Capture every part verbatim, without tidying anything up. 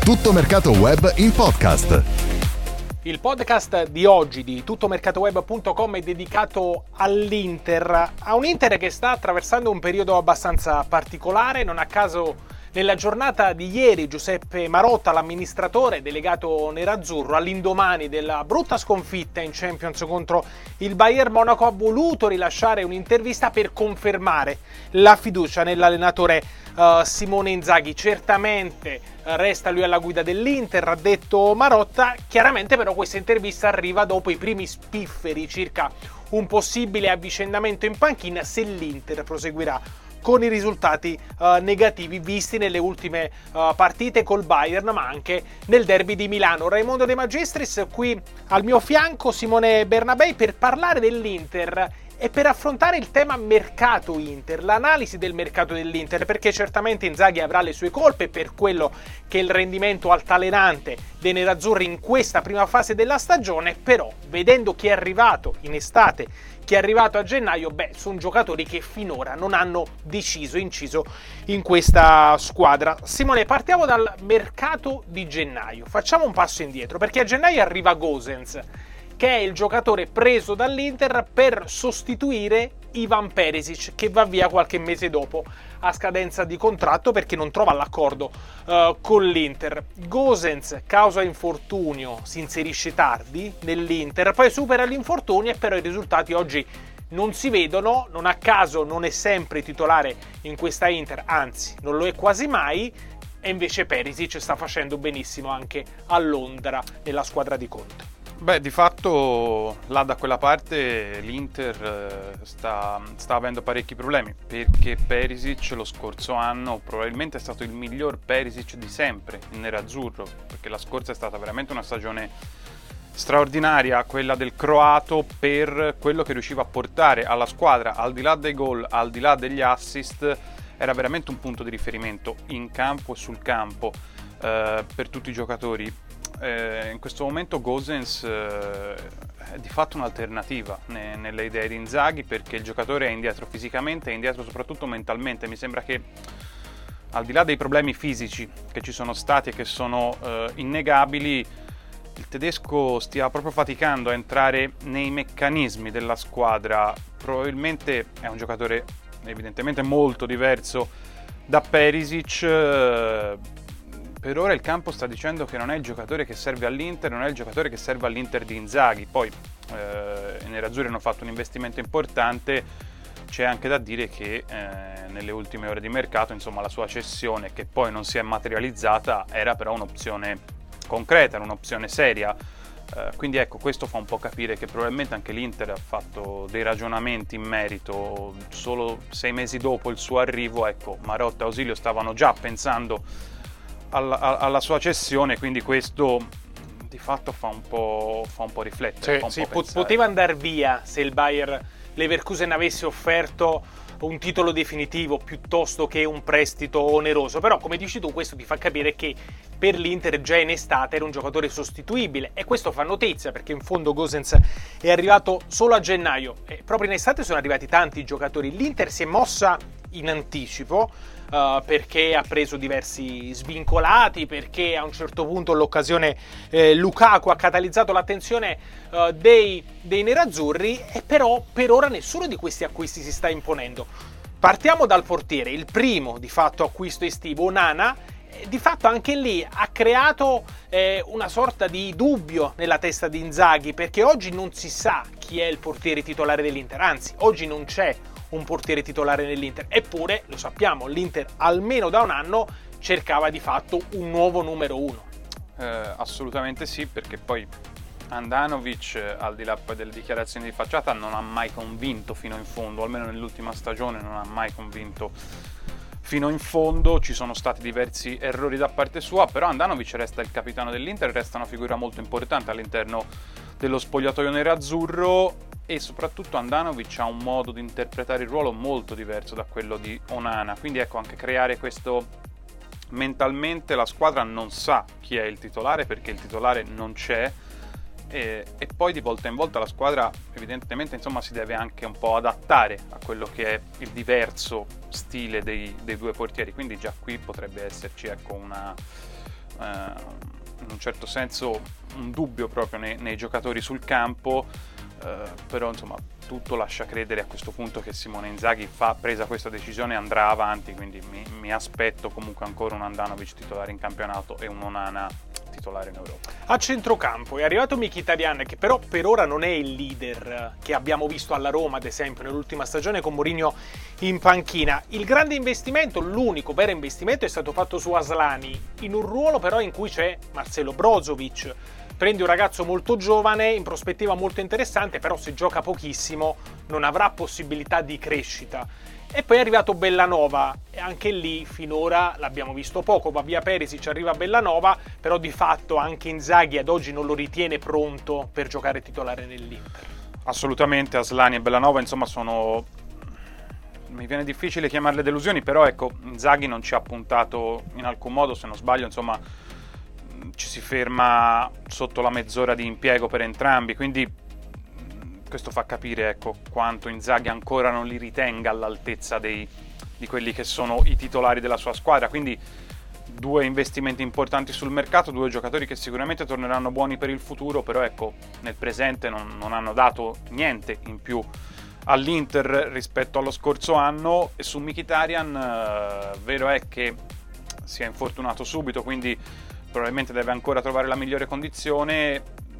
Tutto Mercato Web in podcast. Il podcast di oggi di tuttomercatoweb punto com è dedicato all'Inter, a un Inter che sta attraversando un periodo abbastanza particolare. Non a caso nella giornata di ieri Giuseppe Marotta, l'amministratore delegato nerazzurro, all'indomani della brutta sconfitta in Champions contro il Bayern Monaco, ha voluto rilasciare un'intervista per confermare la fiducia nell'allenatore uh, Simone Inzaghi. Certamente uh, resta lui alla guida dell'Inter, ha detto Marotta. Chiaramente però questa intervista arriva dopo i primi spifferi circa un possibile avvicendamento in panchina se l'Inter proseguirà con i risultati uh, negativi visti nelle ultime uh, partite col Bayern, ma anche nel derby di Milano. Raimondo De Magistris qui al mio fianco, Simone Bernabei, per parlare dell'Inter e per affrontare il tema mercato Inter, l'analisi del mercato dell'Inter, perché certamente Inzaghi avrà le sue colpe per quello che è il rendimento altalenante dei nerazzurri in questa prima fase della stagione, però vedendo chi è arrivato in estate, chi è arrivato a gennaio, beh, sono giocatori che finora non hanno deciso, inciso in questa squadra. Simone, partiamo dal mercato di gennaio, facciamo un passo indietro, perché a gennaio arriva Gosens, che è il giocatore preso dall'Inter per sostituire Ivan Perisic, che va via qualche mese dopo a scadenza di contratto perché non trova l'accordo uh, con l'Inter. Gosens, causa infortunio, si inserisce tardi nell'Inter, poi supera l'infortunio e però i risultati oggi non si vedono. Non a caso non è sempre titolare in questa Inter, anzi non lo è quasi mai, e invece Perisic sta facendo benissimo anche a Londra nella squadra di Conte. Beh, di fatto là da quella parte l'Inter sta, sta avendo parecchi problemi, perché Perisic lo scorso anno probabilmente è stato il miglior Perisic di sempre in nerazzurro, perché la scorsa è stata veramente una stagione straordinaria, quella del croato, per quello che riusciva a portare alla squadra, al di là dei gol, al di là degli assist. Era veramente un punto di riferimento in campo e sul campo eh, per tutti i giocatori. Eh, in questo momento Gosens eh, è di fatto un'alternativa ne, nelle idee di Inzaghi, perché il giocatore è indietro fisicamente, è indietro soprattutto mentalmente. Mi sembra che al di là dei problemi fisici che ci sono stati e che sono eh, innegabili, il tedesco stia proprio faticando a entrare nei meccanismi della squadra. Probabilmente è un giocatore evidentemente molto diverso da Perisic. eh, Per ora il campo sta dicendo che non è il giocatore che serve all'Inter, non è il giocatore che serve all'Inter di Inzaghi. Poi eh, i nerazzurri hanno fatto un investimento importante. C'è anche da dire che eh, nelle ultime ore di mercato, insomma, la sua cessione, che poi non si è materializzata, era però un'opzione concreta, era un'opzione seria. Eh, quindi ecco, questo fa un po' capire che probabilmente anche l'Inter ha fatto dei ragionamenti in merito. Solo sei mesi dopo il suo arrivo, ecco, Marotta e Ausilio stavano già pensando alla, alla sua cessione, quindi questo di fatto fa un po', fa un po' riflettere. Sì, fa un sì, po' poteva andare via se il Bayer Leverkusen avesse offerto un titolo definitivo piuttosto che un prestito oneroso, però come dici tu questo ti fa capire che per l'Inter già in estate era un giocatore sostituibile, e questo fa notizia perché in fondo Gosens è arrivato solo a gennaio e proprio in estate sono arrivati tanti giocatori. L'Inter si è mossa in anticipo uh, perché ha preso diversi svincolati, perché a un certo punto l'occasione eh, Lukaku ha catalizzato l'attenzione uh, dei, dei nerazzurri, e però per ora nessuno di questi acquisti si sta imponendo. Partiamo dal portiere, il primo di fatto acquisto estivo, Onana. Di fatto anche lì ha creato eh, una sorta di dubbio nella testa di Inzaghi, perché oggi non si sa chi è il portiere titolare dell'Inter, anzi oggi non c'è un portiere titolare nell'Inter, eppure lo sappiamo, l'Inter almeno da un anno cercava di fatto un nuovo numero uno. Eh, assolutamente sì, perché poi Handanovic, al di là poi delle dichiarazioni di facciata, non ha mai convinto fino in fondo, almeno nell'ultima stagione non ha mai convinto fino in fondo. Ci sono stati diversi errori da parte sua, però Handanovic resta il capitano dell'Inter, resta una figura molto importante all'interno dello spogliatoio nerazzurro, e soprattutto Handanovic ha un modo di interpretare il ruolo molto diverso da quello di Onana, quindi ecco, anche creare questo mentalmente la squadra non sa chi è il titolare, perché il titolare non c'è, e, e poi di volta in volta la squadra evidentemente insomma si deve anche un po' adattare a quello che è il diverso stile dei, dei due portieri, quindi già qui potrebbe esserci ecco una eh, in un certo senso un dubbio proprio nei, nei giocatori sul campo, eh, però insomma tutto lascia credere a questo punto che Simone Inzaghi, fa, presa questa decisione, andrà avanti, quindi mi, mi aspetto comunque ancora un Handanovic titolare in campionato e un Onana titolare in Europa. A centrocampo è arrivato Mkhitaryan, che però per ora non è il leader che abbiamo visto alla Roma, ad esempio nell'ultima stagione con Mourinho in panchina. Il grande investimento, l'unico vero investimento, è stato fatto su Aslani, in un ruolo però in cui c'è Marcelo Brozovic. Prendi un ragazzo molto giovane, in prospettiva molto interessante, però se gioca pochissimo non avrà possibilità di crescita. E poi è arrivato Bellanova, e anche lì finora l'abbiamo visto poco. Va via Perisic, arriva Bellanova, però di fatto anche Inzaghi ad oggi non lo ritiene pronto per giocare titolare nell'Inter. Assolutamente, Aslani e Bellanova insomma sono... mi viene difficile chiamarle delusioni, però ecco, Inzaghi non ci ha puntato in alcun modo, se non sbaglio insomma ci si ferma sotto la mezz'ora di impiego per entrambi, quindi questo fa capire ecco quanto Inzaghi ancora non li ritenga all'altezza dei, di quelli che sono i titolari della sua squadra. Quindi due investimenti importanti sul mercato, due giocatori che sicuramente torneranno buoni per il futuro, però ecco nel presente non, non hanno dato niente in più all'Inter rispetto allo scorso anno. E su Mkhitaryan eh, vero è che si è infortunato subito, quindi probabilmente deve ancora trovare la migliore condizione,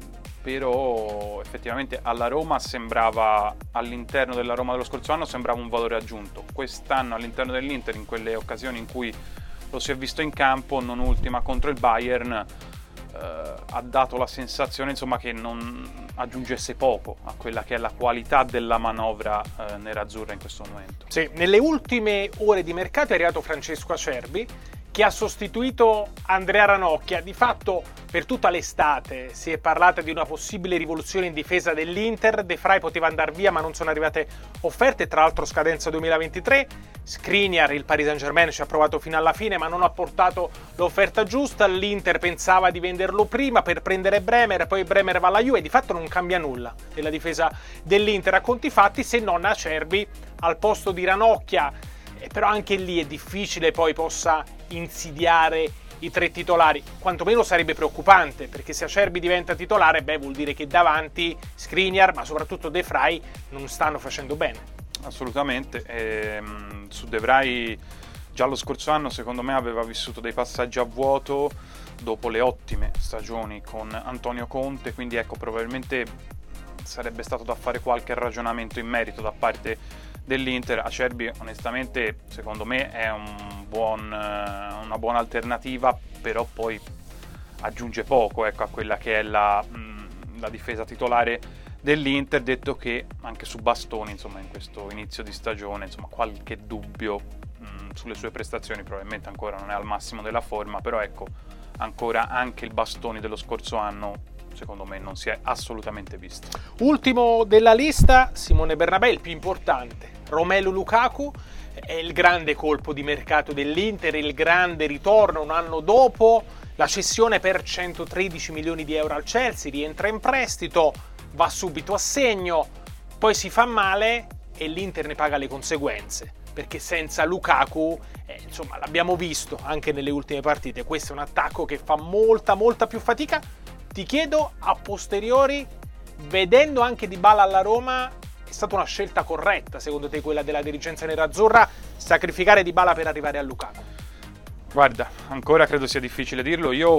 però effettivamente alla Roma sembrava, all'interno della Roma dello scorso anno sembrava un valore aggiunto. Quest'anno all'interno dell'Inter, in quelle occasioni in cui lo si è visto in campo, non ultima contro il Bayern, eh, ha dato la sensazione insomma che non aggiungesse poco a quella che è la qualità della manovra eh, nerazzurra in questo momento. Sì, nelle ultime ore di mercato è arrivato Francesco Acerbi, che ha sostituito Andrea Ranocchia. Di fatto per tutta l'estate si è parlata di una possibile rivoluzione in difesa dell'Inter. De Vrij poteva andare via, ma non sono arrivate offerte, tra l'altro scadenza duemilaventitré. Skriniar, il Paris Saint-Germain, ci ha provato fino alla fine ma non ha portato l'offerta giusta. L'Inter pensava di venderlo prima per prendere Bremer, poi Bremer va alla Juve. Di fatto non cambia nulla nella difesa dell'Inter a conti fatti, se non Acerbi al posto di Ranocchia. Eh, però anche lì è difficile poi possa insidiare i tre titolari, quantomeno sarebbe preoccupante, perché se Acerbi diventa titolare, beh, vuol dire che davanti Skriniar, ma soprattutto De Vrij, non stanno facendo bene. Assolutamente, ehm, su De Vrij già lo scorso anno secondo me aveva vissuto dei passaggi a vuoto dopo le ottime stagioni con Antonio Conte, quindi ecco, probabilmente sarebbe stato da fare qualche ragionamento in merito da parte dell'Inter. Acerbi onestamente secondo me è un buon, una buona alternativa, però poi aggiunge poco ecco, a quella che è la, la difesa titolare dell'Inter, detto che anche su Bastoni insomma in questo inizio di stagione insomma qualche dubbio mh, sulle sue prestazioni, probabilmente ancora non è al massimo della forma, però ecco ancora anche il Bastoni dello scorso anno secondo me non si è assolutamente visto. Ultimo della lista, Simone Bernabé, il più importante, Romelu Lukaku. È il grande colpo di mercato dell'Inter, il grande ritorno un anno dopo la cessione per centotredici milioni di euro al Chelsea, rientra in prestito, va subito a segno, poi si fa male e l'Inter ne paga le conseguenze, perché senza Lukaku, eh, insomma l'abbiamo visto anche nelle ultime partite, questo è un attacco che fa molta molta più fatica. Ti chiedo a posteriori, vedendo anche Dybala alla Roma, è stata una scelta corretta secondo te quella della dirigenza nerazzurra, sacrificare Dybala per arrivare a Lukaku? Guarda, ancora credo sia difficile dirlo. Io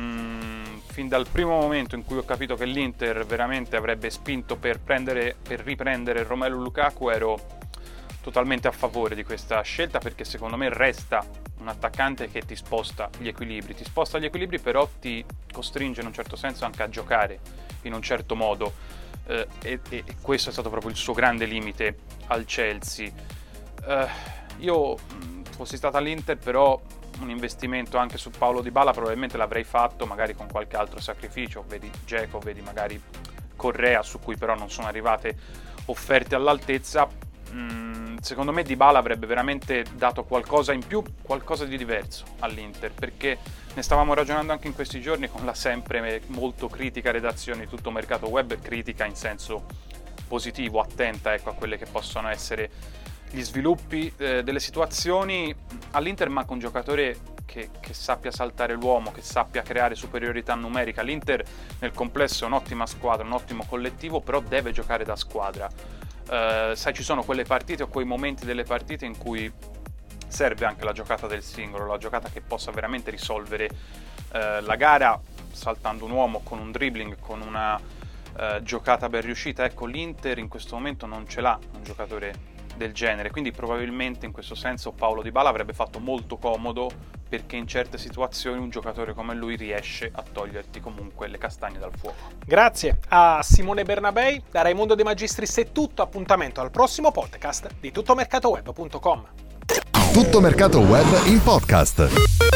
mh, fin dal primo momento in cui ho capito che l'Inter veramente avrebbe spinto per, prendere, per riprendere Romelu Lukaku ero totalmente a favore di questa scelta, perché secondo me resta un attaccante che ti sposta gli equilibri, ti sposta gli equilibri però ti costringe in un certo senso anche a giocare in un certo modo, eh, e, e questo è stato proprio il suo grande limite al Chelsea. Eh, io fossi stata all'Inter però un investimento anche su Paulo Dybala probabilmente l'avrei fatto, magari con qualche altro sacrificio, vedi Dzeko, vedi magari Correa, su cui però non sono arrivate offerte all'altezza. Mm, secondo me Dybala avrebbe veramente dato qualcosa in più, qualcosa di diverso all'Inter, perché ne stavamo ragionando anche in questi giorni con la sempre molto critica redazione di Tutto Mercato Web, critica in senso positivo, attenta ecco, a quelle che possono essere gli sviluppi eh, delle situazioni. All'Inter manca un giocatore che, che sappia saltare l'uomo, che sappia creare superiorità numerica. L'Inter nel complesso è un'ottima squadra, un ottimo collettivo, però deve giocare da squadra. Uh, sai, ci sono quelle partite o quei momenti delle partite in cui serve anche la giocata del singolo, la giocata che possa veramente risolvere uh, la gara saltando un uomo, con un dribbling, con una uh, giocata ben riuscita. Ecco, l'Inter in questo momento non ce l'ha un giocatore del genere, quindi probabilmente in questo senso Paulo Dybala avrebbe fatto molto comodo, perché in certe situazioni un giocatore come lui riesce a toglierti comunque le castagne dal fuoco. Grazie a Simone Bernabei, da Raimondo De Magistris è tutto. Appuntamento al prossimo podcast di tutto mercato web punto com. Tutto Mercato Web in podcast.